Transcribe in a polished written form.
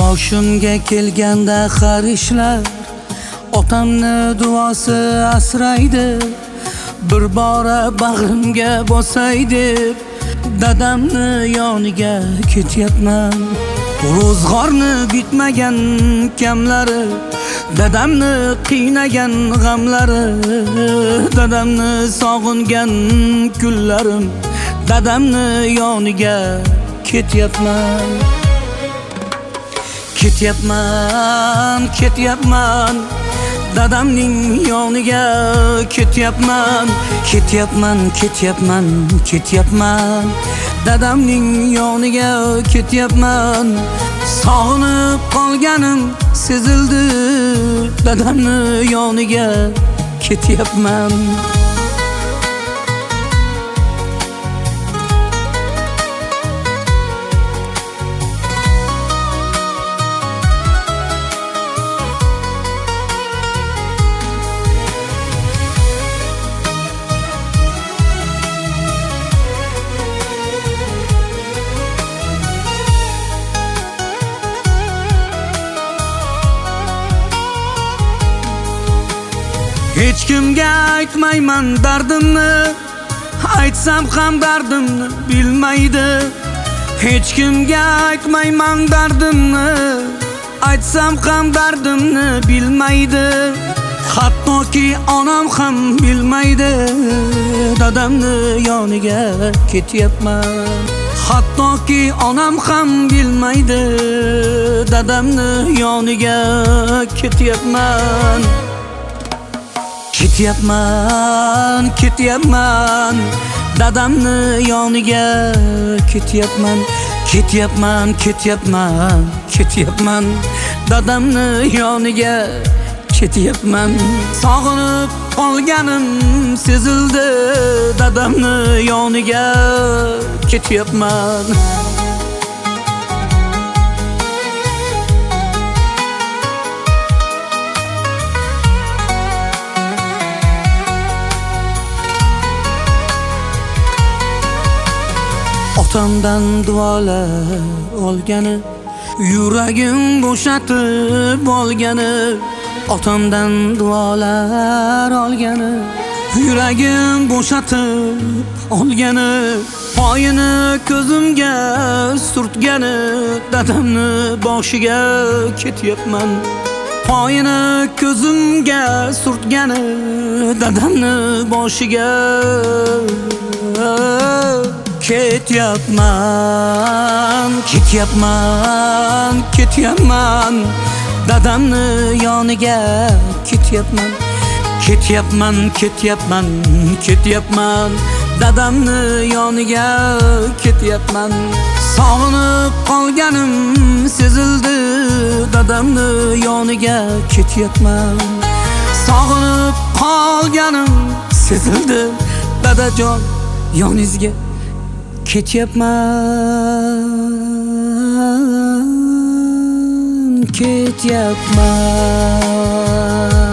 Boshimga kelganda har ishlar otamni duosi asraydi. Bir bora bag'rimga bosay deb dadamni yoniga ketyapman. Ro'zg'orni bitmagan kamlari, dadamni qiynagan g'amlari, dadamni sog'ingan kunlarim, dadamni yoniga ketyapman. Ketyapman, dadamning yoniga ketyapman. Ketyapman, dadamning yoniga ketyapman. Sog'inib qolganim sezildi, dadamni yoniga ketyapman. Hech kimga aytmayman dardimni, aytsam ham dardimni bilmaydi. Hech kimga aytmayman dardimni, aytsam ham dardimni bilmaydi. Hattoki onam ham bilmaydi, dadamni yoniga ketyapman. Hattoki onam ham bilmaydi, dadamni yoniga ketyapman. Ketyapman, dadamni yoniga ketyapman. Ketyapman, dadamni yoniga ketyapman. Sog'inib qolganim sezildi, dadamni yoniga ketyapman. Otamdan duolar olgani, yuragim bo'shatib olgani. Otamdan duolar olgani, yuragim bo'shatib olgani. Poyini ko'zimga surtgani, dadamni boshiga ketyapman. Poyini ko'zimga surtgani, dadamni boshiga ketyapman, dadamni yoniga ketyapman. Ketyapman, dadamni yoniga ketyapman. Sog'inib qolganim sezildi, dadamni yoniga ketyapman. Sog'inib qolganim sezildi, dadajon yoningizga ketyapman.